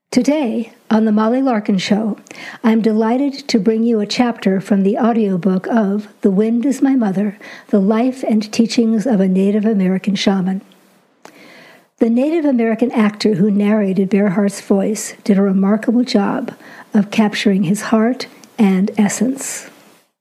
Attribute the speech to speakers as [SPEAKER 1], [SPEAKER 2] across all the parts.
[SPEAKER 1] Today, on The Molly Larkin Show, I'm delighted to bring you a chapter from the audiobook of The Wind is My Mother, The Life and Teachings of a Native American Shaman. The Native American actor who narrated Bearhart's voice did a remarkable job of capturing his heart and essence.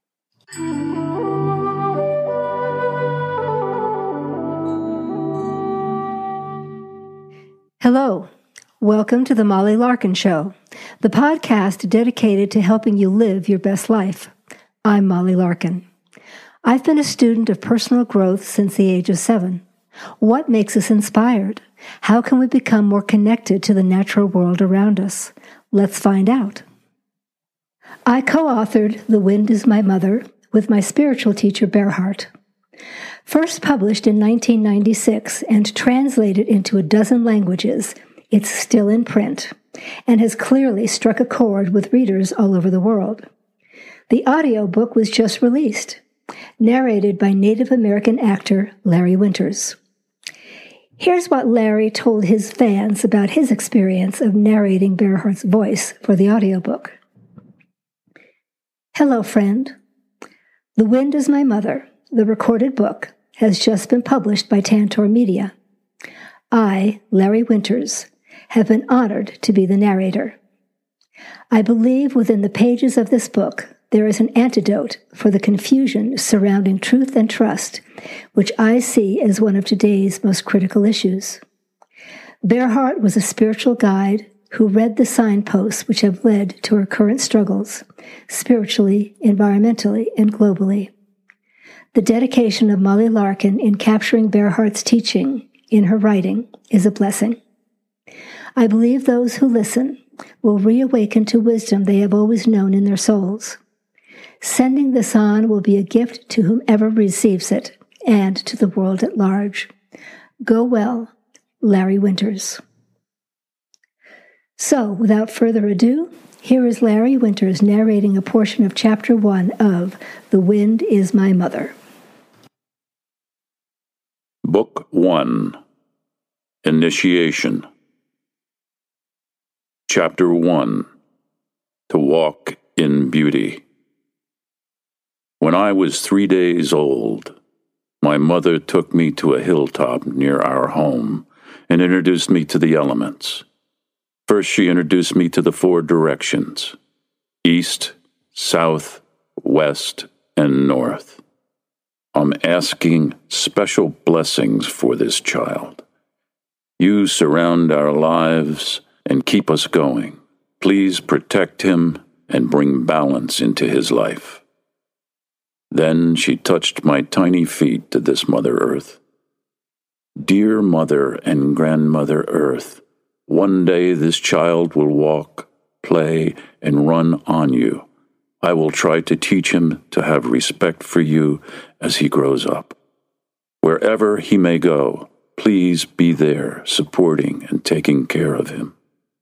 [SPEAKER 1] Hello. Welcome to The Molly Larkin Show, the podcast dedicated to helping you live your best life. I'm Molly Larkin. I've been a student of personal growth since the age of 7. What makes us inspired? How can we become more connected to the natural world around us? Let's find out. I co-authored The Wind is My Mother with my spiritual teacher, Bearhart. First published in 1996 and translated into a dozen languages, it's still in print and has clearly struck a chord with readers all over the world. The audiobook was just released, narrated by Native American actor Larry Winters. Here's what Larry told his fans about his experience of narrating Bearhart's voice for the audiobook. Hello, friend. The Wind is My Mother, the recorded book, has just been published by Tantor Media. I, Larry Winters, have been honored to be the narrator. I believe within the pages of this book there is an antidote for the confusion surrounding truth and trust, which I see as one of today's most critical issues. Bearhart was a spiritual guide who read the signposts which have led to her current struggles, spiritually, environmentally, and globally. The dedication of Molly Larkin in capturing Bearhart's teaching in her writing is a blessing. I believe those who listen will reawaken to wisdom they have always known in their souls. Sending this on will be a gift to whomever receives it and to the world at large. Go well, Larry Winters. So, without further ado, here is Larry Winters narrating a portion of Chapter 1 of The Wind is My Mother.
[SPEAKER 2] Book 1. Initiation. Chapter 1. To Walk in Beauty. When I was 3 days old, my mother took me to a hilltop near our home and introduced me to the elements. First, she introduced me to the 4 directions: east, south, west, and north. I'm asking special blessings for this child. You surround our lives and keep us going. Please protect him and bring balance into his life. Then she touched my tiny feet to this Mother Earth. Dear Mother and Grandmother Earth, one day this child will walk, play, and run on you. I will try to teach him to have respect for you as he grows up. Wherever he may go, please be there, supporting and taking care of him.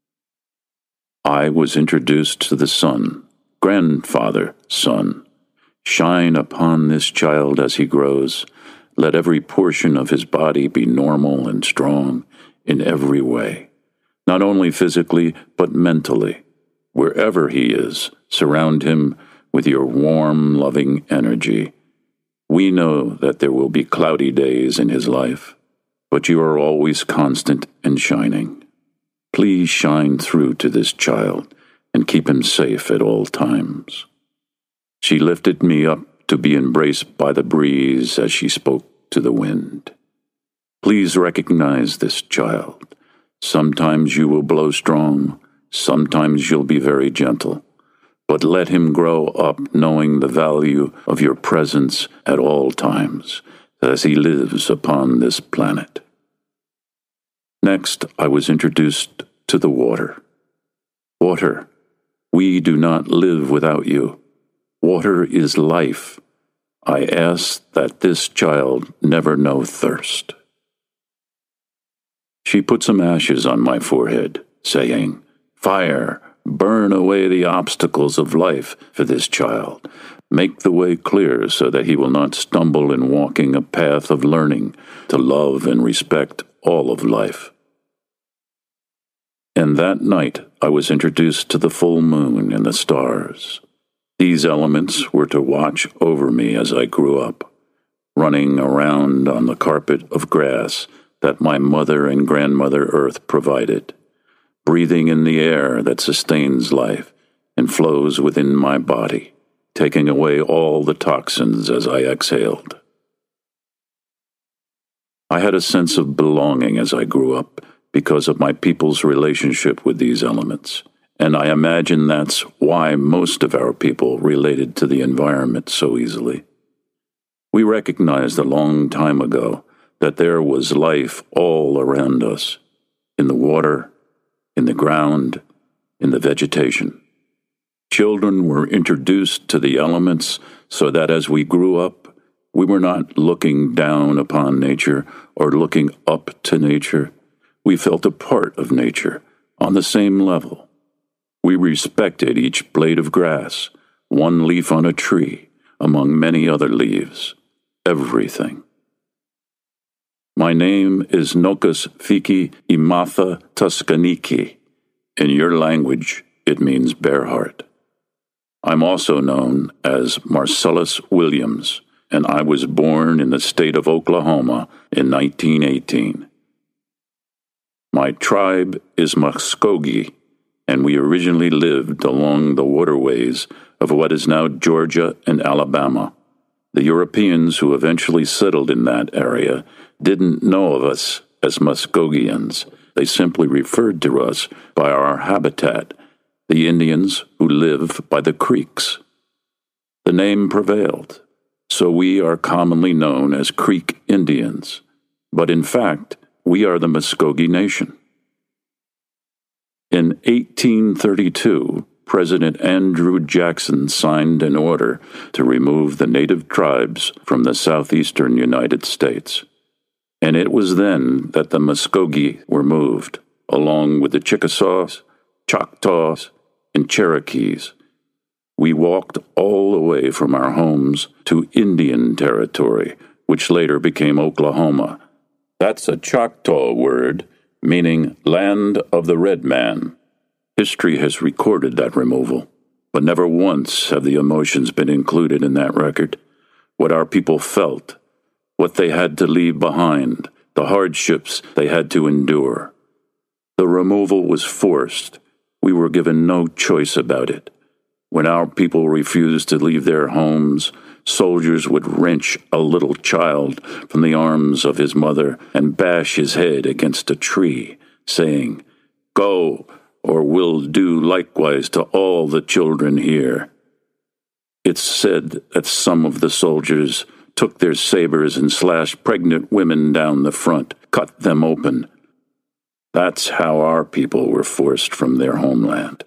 [SPEAKER 2] I was introduced to the sun, grandfather, sun. Shine upon this child as he grows. Let every portion of his body be normal and strong in every way, not only physically, but mentally. Wherever he is, surround him with your warm, loving energy. We know that there will be cloudy days in his life, but you are always constant and shining. Please shine through to this child and keep him safe at all times. She lifted me up to be embraced by the breeze as she spoke to the wind. Please recognize this child. Sometimes you will blow strong, sometimes you'll be very gentle, but let him grow up knowing the value of your presence at all times as he lives upon this planet. Next, I was introduced to the water. Water, we do not live without you. Water is life. I ask that this child never know thirst. She put some ashes on my forehead, saying, Fire, burn away the obstacles of life for this child. Make the way clear so that he will not stumble in walking a path of learning to love and respect all of life. And that night I was introduced to the full moon and the stars. These elements were to watch over me as I grew up, running around on the carpet of grass that my mother and grandmother Earth provided, breathing in the air that sustains life and flows within my body, taking away all the toxins as I exhaled. I had a sense of belonging as I grew up because of my people's relationship with these elements, and I imagine that's why most of our people related to the environment so easily. We recognized a long time ago that there was life all around us, in the water, in the ground, in the vegetation. Children were introduced to the elements so that as we grew up, we were not looking down upon nature or looking up to nature. We felt a part of nature on the same level. We respected each blade of grass, one leaf on a tree, among many other leaves, everything. My name is Nokas Fiki Imatha Tuscaniki. In your language, it means bear heart. I'm also known as Marcellus Williams, and I was born in the state of Oklahoma in 1918. My tribe is Muskogee, and we originally lived along the waterways of what is now Georgia and Alabama. The Europeans who eventually settled in that area didn't know of us as Muskogeans. They simply referred to us by our habitat, the Indians who live by the creeks. The name prevailed, so we are commonly known as Creek Indians, but in fact, we are the Muskogee Nation. In 1832, President Andrew Jackson signed an order to remove the native tribes from the southeastern United States. And it was then that the Muskogee were moved, along with the Chickasaws, Choctaws, and Cherokees. We walked all the way from our homes to Indian Territory, which later became Oklahoma. That's a Choctaw word, meaning land of the red man. History has recorded that removal, but never once have the emotions been included in that record. What our people felt, what they had to leave behind, the hardships they had to endure. The removal was forced. We were given no choice about it. When our people refused to leave their homes, soldiers would wrench a little child from the arms of his mother and bash his head against a tree, saying, "Go, or we'll do likewise to all the children here." It's said that some of the soldiers took their sabers and slashed pregnant women down the front, cut them open. That's how our people were forced from their homeland.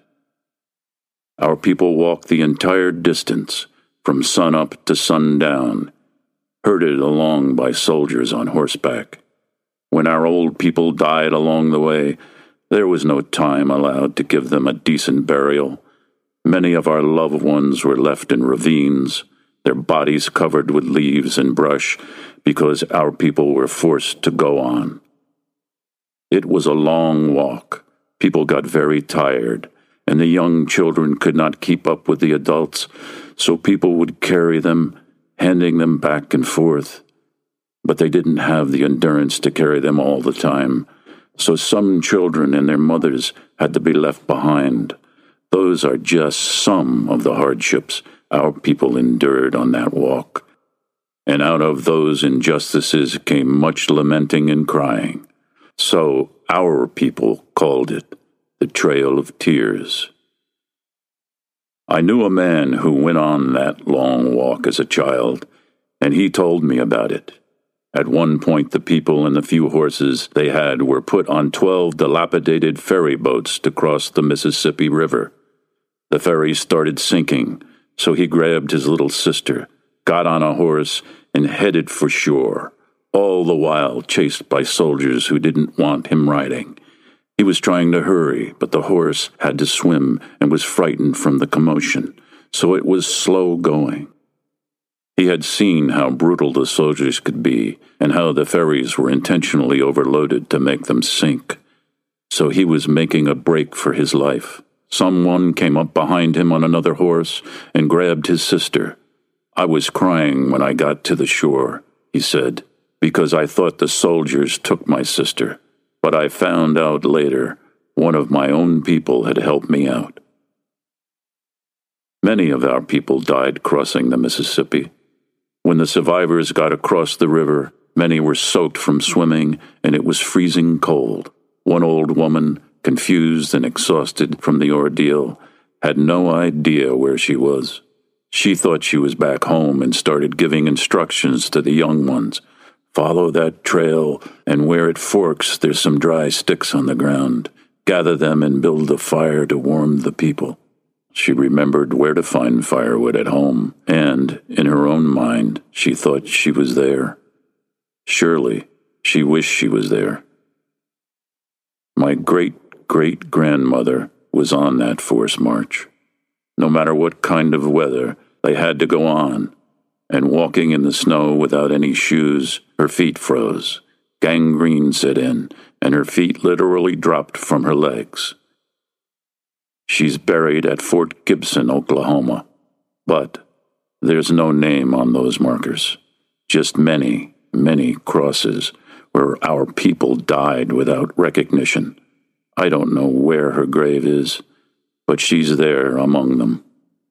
[SPEAKER 2] Our people walked the entire distance, from sunup to sundown, herded along by soldiers on horseback. When our old people died along the way, there was no time allowed to give them a decent burial. Many of our loved ones were left in ravines, their bodies covered with leaves and brush, because our people were forced to go on. It was a long walk. People got very tired, and the young children could not keep up with the adults, so people would carry them, handing them back and forth. But they didn't have the endurance to carry them all the time, so some children and their mothers had to be left behind. Those are just some of the hardships our people endured on that walk. And out of those injustices came much lamenting and crying. So our people called it the Trail of Tears. I knew a man who went on that long walk as a child, and he told me about it. At one point, the people and the few horses they had were put on 12 dilapidated ferry boats to cross the Mississippi River. The ferry started sinking, so he grabbed his little sister, got on a horse, and headed for shore, all the while chased by soldiers who didn't want him riding. He was trying to hurry, but the horse had to swim and was frightened from the commotion, so it was slow going. He had seen how brutal the soldiers could be and how the ferries were intentionally overloaded to make them sink. so he was making a break for his life. Someone came up behind him on another horse and grabbed his sister. I was crying when I got to the shore, he said, because I thought the soldiers took my sister. But I found out later one of my own people had helped me out. Many of our people died crossing the Mississippi. When the survivors got across the river, many were soaked from swimming, and it was freezing cold. One old woman, confused and exhausted from the ordeal, had no idea where she was. She thought she was back home and started giving instructions to the young ones. Follow that trail, and where it forks, there's some dry sticks on the ground. Gather them and build a fire to warm the people. She remembered where to find firewood at home, and, in her own mind, she thought she was there. Surely, she wished she was there. My great-great-grandmother was on that forced march. No matter what kind of weather, they had to go on, and walking in the snow without any shoes, her feet froze. Gangrene set in, and her feet literally dropped from her legs. She's buried at Fort Gibson, Oklahoma, but there's no name on those markers, just many, many crosses where our people died without recognition. I don't know where her grave is, but she's there among them.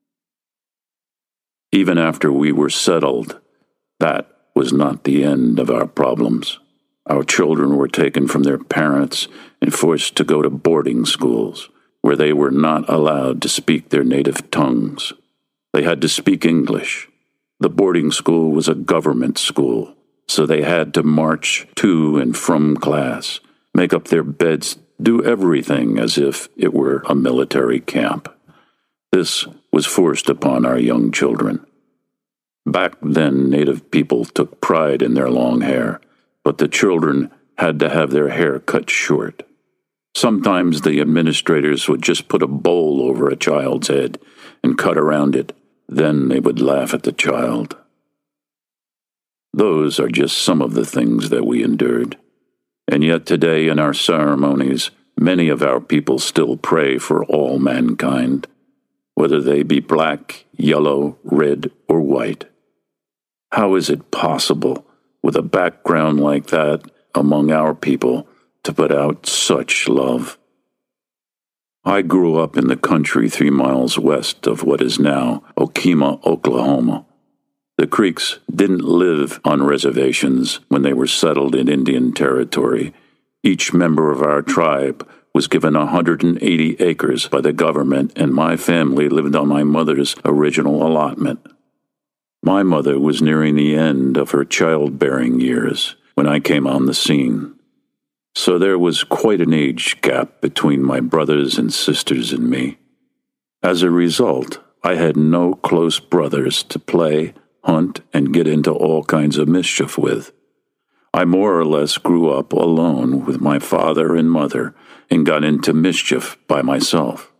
[SPEAKER 2] Even after we were settled, that was not the end of our problems. Our children were taken from their parents and forced to go to boarding schools, where they were not allowed to speak their native tongues. They had to speak English. The boarding school was a government school, so they had to march to and from class, make up their beds, do everything as if it were a military camp. This was forced upon our young children. Back then, native people took pride in their long hair, but the children had to have their hair cut short. Sometimes the administrators would just put a bowl over a child's head and cut around it. Then they would laugh at the child. Those are just some of the things that we endured. And yet today in our ceremonies, many of our people still pray for all mankind, whether they be black, yellow, red, or white. How is it possible, with a background like that among our people, to put out such love? I grew up in the country 3 miles west of what is now Okemah, Oklahoma. The Creeks didn't live on reservations when they were settled in Indian Territory. Each member of our tribe was given 180 acres by the government, and my family lived on my mother's original allotment. My mother was nearing the end of her childbearing years when I came on the scene. So there was quite an age gap between my brothers and sisters and me. As a result, I had no close brothers to play, hunt, and get into all kinds of mischief with. I more or less grew up alone with my father and mother and got into mischief by myself.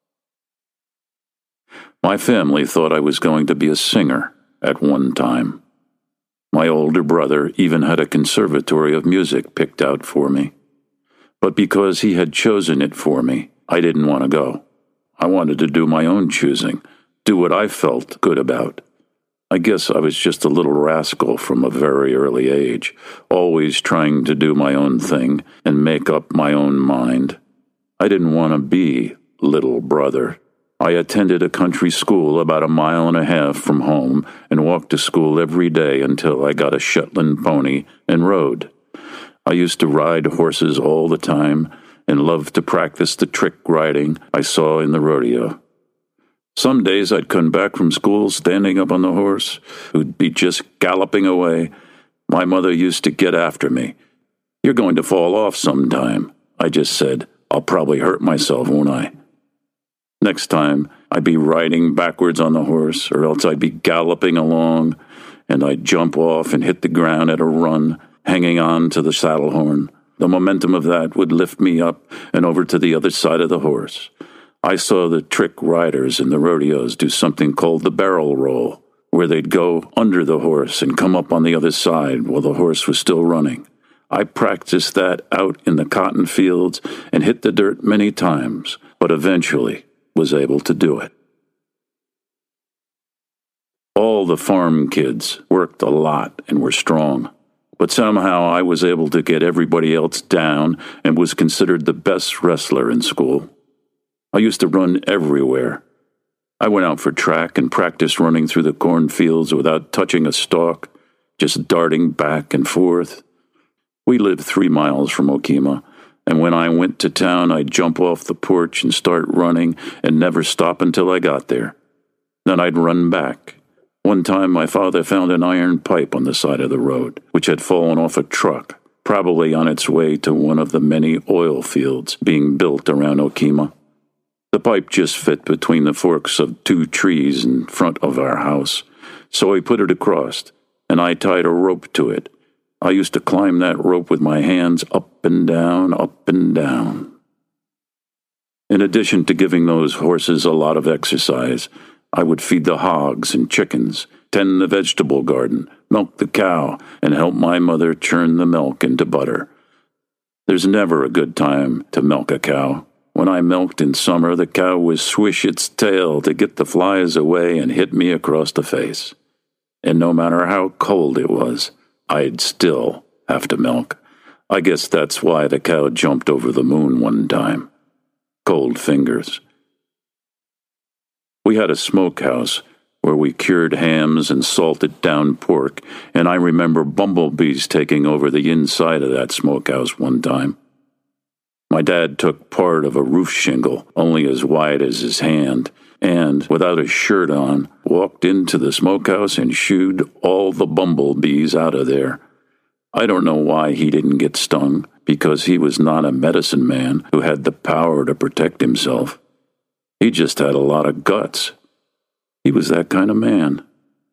[SPEAKER 2] My family thought I was going to be a singer at one time. My older brother even had a conservatory of music picked out for me. But because he had chosen it for me, I didn't want to go. I wanted to do my own choosing, do what I felt good about. I guess I was just a little rascal from a very early age, always trying to do my own thing and make up my own mind. I didn't want to be little brother. I attended a country school about 1.5 miles from home and walked to school every day until I got a Shetland pony and rode. I used to ride horses all the time and loved to practice the trick riding I saw in the rodeo. Some days I'd come back from school standing up on the horse, who'd be just galloping away. My mother used to get after me. "You're going to fall off sometime," I just said. "I'll probably hurt myself, won't I?" Next time, I'd be riding backwards on the horse, or else I'd be galloping along, and I'd jump off and hit the ground at a run, hanging on to the saddle horn. The momentum of that would lift me up and over to the other side of the horse. I saw the trick riders in the rodeos do something called the barrel roll, where they'd go under the horse and come up on the other side while the horse was still running. I practiced that out in the cotton fields and hit the dirt many times, but eventually was able to do it. All the farm kids worked a lot and were strong, but somehow I was able to get everybody else down and was considered the best wrestler in school. I used to run everywhere. I went out for track and practiced running through the cornfields without touching a stalk, just darting back and forth. We lived 3 miles from Okemah, and when I went to town, I'd jump off the porch and start running and never stop until I got there. Then I'd run back. One time my father found an iron pipe on the side of the road, which had fallen off a truck, probably on its way to one of the many oil fields being built around Okemah. The pipe just fit between the forks of 2 trees in front of our house, so I put it across, and I tied a rope to it. I used to climb that rope with my hands up and down, up and down. In addition to giving those horses a lot of exercise, I would feed the hogs and chickens, tend the vegetable garden, milk the cow, and help my mother churn the milk into butter. There's never a good time to milk a cow. When I milked in summer, the cow would swish its tail to get the flies away and hit me across the face. And no matter how cold it was, I'd still have to milk. I guess that's why the cow jumped over the moon one time. Cold fingers. We had a smokehouse where we cured hams and salted down pork, and I remember bumblebees taking over the inside of that smokehouse one time. My dad took part of a roof shingle, only as wide as his hand, and, without a shirt on, walked into the smokehouse and shooed all the bumblebees out of there. I don't know why he didn't get stung, because he was not a medicine man who had the power to protect himself. He just had a lot of guts. He was that kind of man.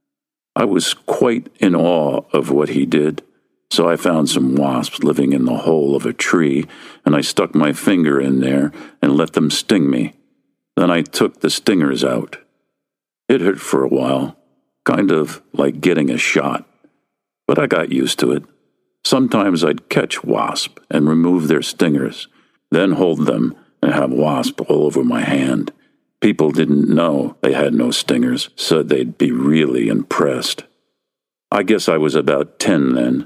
[SPEAKER 2] I was quite in awe of what he did, so I found some wasps living in the hole of a tree, and I stuck my finger in there and let them sting me. Then I took the stingers out. It hurt for a while, kind of like getting a shot, but I got used to it. Sometimes I'd catch wasp and remove their stingers, then hold them and have wasp all over my hand. People didn't know they had no stingers, so they'd be really impressed. I guess I was about 10 then.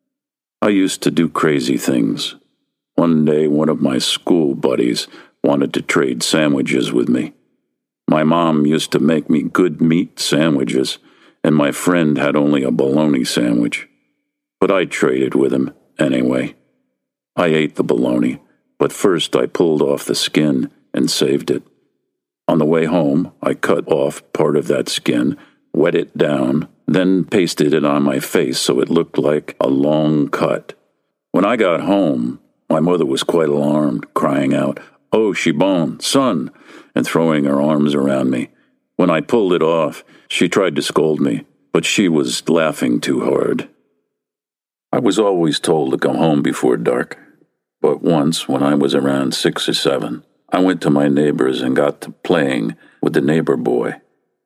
[SPEAKER 2] I used to do crazy things. One day, one of my school buddies wanted to trade sandwiches with me. My mom used to make me good meat sandwiches, and my friend had only a bologna sandwich. But I traded with him anyway. I ate the bologna, but first I pulled off the skin and saved it. On the way home, I cut off part of that skin, wet it down, then pasted it on my face so it looked like a long cut. When I got home, my mother was quite alarmed, crying out, "Oh, Shibon, son," and throwing her arms around me. When I pulled it off, she tried to scold me, but she was laughing too hard. I was always told to come home before dark, but once, when I was around 6 or 7, I went to my neighbor's and got to playing with the neighbor boy.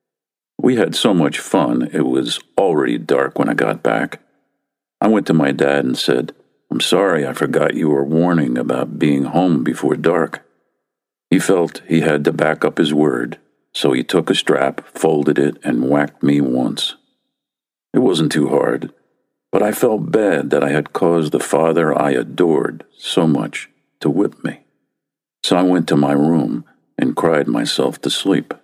[SPEAKER 2] We had so much fun, it was already dark when I got back. I went to my dad and said, "I'm sorry, I forgot you were warning about being home before dark." He felt he had to back up his word, so he took a strap, folded it, and whacked me once. It wasn't too hard, but I felt bad that I had caused the father I adored so much to whip me. So I went to my room and cried myself to sleep.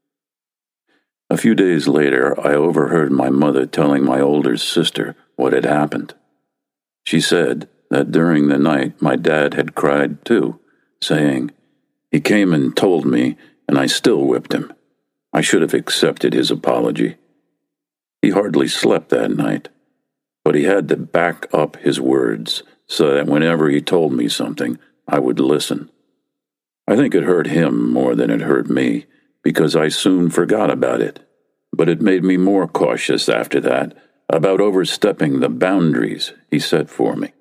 [SPEAKER 2] A few days later, I overheard my mother telling my older sister what had happened. She said that during the night my dad had cried too, saying, "He came and told me, and I still whipped him. I should have accepted his apology." He hardly slept that night, but he had to back up his words so that whenever he told me something, I would listen. I think it hurt him more than it hurt me, because I soon forgot about it, but it made me more cautious after that about overstepping the boundaries he set for me.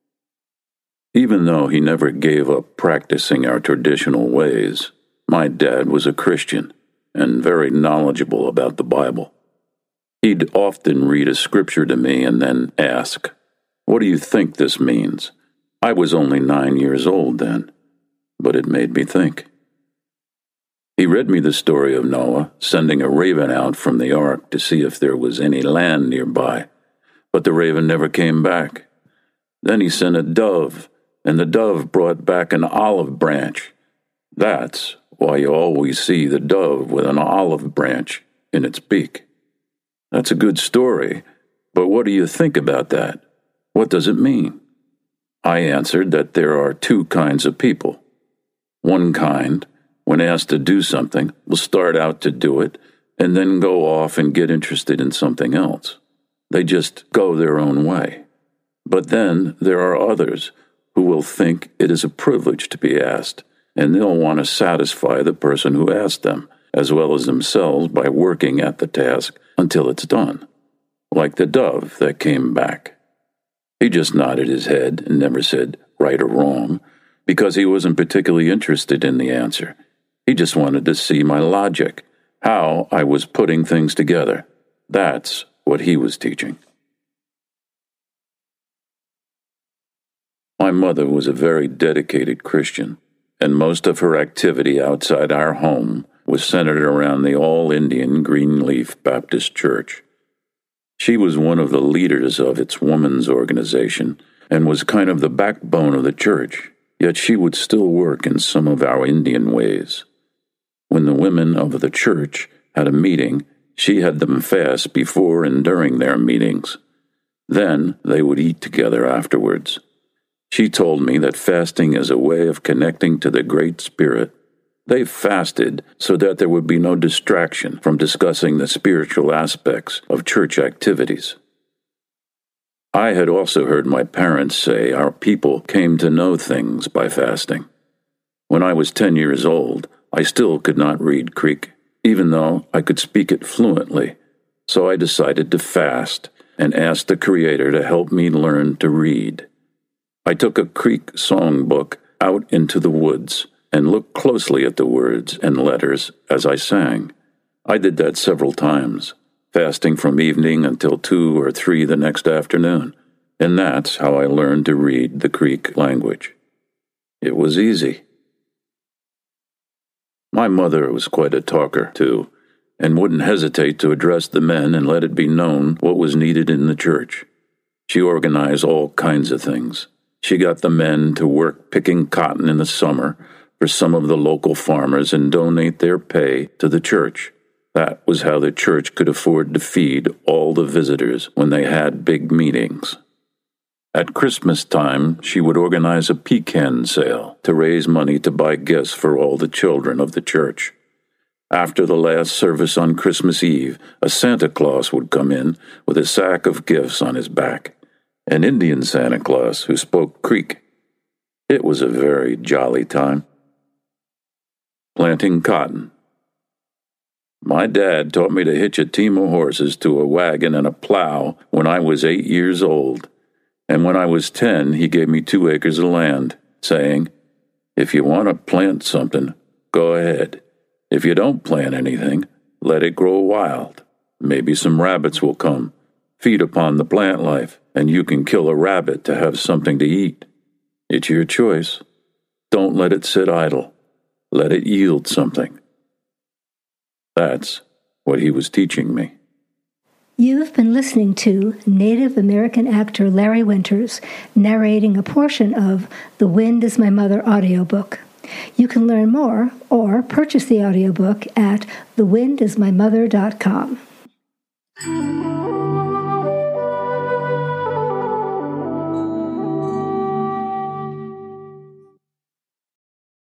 [SPEAKER 2] Even though he never gave up practicing our traditional ways, my dad was a Christian and very knowledgeable about the Bible. He'd often read a scripture to me and then ask, What do you think this means? I was only 9 years old then, but it made me think. He read me the story of Noah sending a raven out from the ark to see if there was any land nearby, but the raven never came back. Then he sent a dove, and the dove brought back an olive branch. That's why you always see the dove with an olive branch in its beak. That's a good story, but what do you think about that? What does it mean? I answered that there are two kinds of people. One kind, when asked to do something, will start out to do it and then go off and get interested in something else. They just go their own way. But then there are others who will think it is a privilege to be asked, and they'll want to satisfy the person who asked them, as well as themselves by working at the task until it's done. Like the dove that came back. He just nodded his head and never said right or wrong, because he wasn't particularly interested in the answer. He just wanted to see my logic, how I was putting things together. That's what he was teaching. My mother was a very dedicated Christian, and most of her activity outside our home was centered around the All-Indian Greenleaf Baptist Church. She was one of the leaders of its women's organization and was kind of the backbone of the church, yet she would still work in some of our Indian ways. When the women of the church had a meeting, she had them fast before and during their meetings. Then they would eat together afterwards. She told me that fasting is a way of connecting to the Great Spirit. They fasted so that there would be no distraction from discussing the spiritual aspects of church activities. I had also heard my parents say our people came to know things by fasting. When I was 10 years old, I still could not read Creek, even though I could speak it fluently, so I decided to fast and asked the Creator to help me learn to read. I took a Creek songbook out into the woods and looked closely at the words and letters as I sang. I did that several times, fasting from evening until 2 or 3 the next afternoon, and that's how I learned to read the Creek language. It was easy. My mother was quite a talker, too, and wouldn't hesitate to address the men and let it be known what was needed in the church. She organized all kinds of things. She got the men to work picking cotton in the summer for some of the local farmers and donate their pay to the church. That was how the church could afford to feed all the visitors when they had big meetings. At Christmas time, she would organize a pecan sale to raise money to buy gifts for all the children of the church. After the last service on Christmas Eve, a Santa Claus would come in with a sack of gifts on his back, an Indian Santa Claus who spoke Creek. It was a very jolly time. Planting cotton. My dad taught me to hitch a team of horses to a wagon and a plow when I was 8 years old. And when I was 10, he gave me 2 acres of land, saying, "If you want to plant something, go ahead. If you don't plant anything, let it grow wild. Maybe some rabbits will come, feed upon the plant life, and you can kill a rabbit to have something to eat. It's your choice. Don't let it sit idle. Let it yield something." That's what he was teaching me.
[SPEAKER 1] You've been listening to Native American actor Larry Winters narrating a portion of The Wind is My Mother audiobook. You can learn more or purchase the audiobook at thewindismymother.com.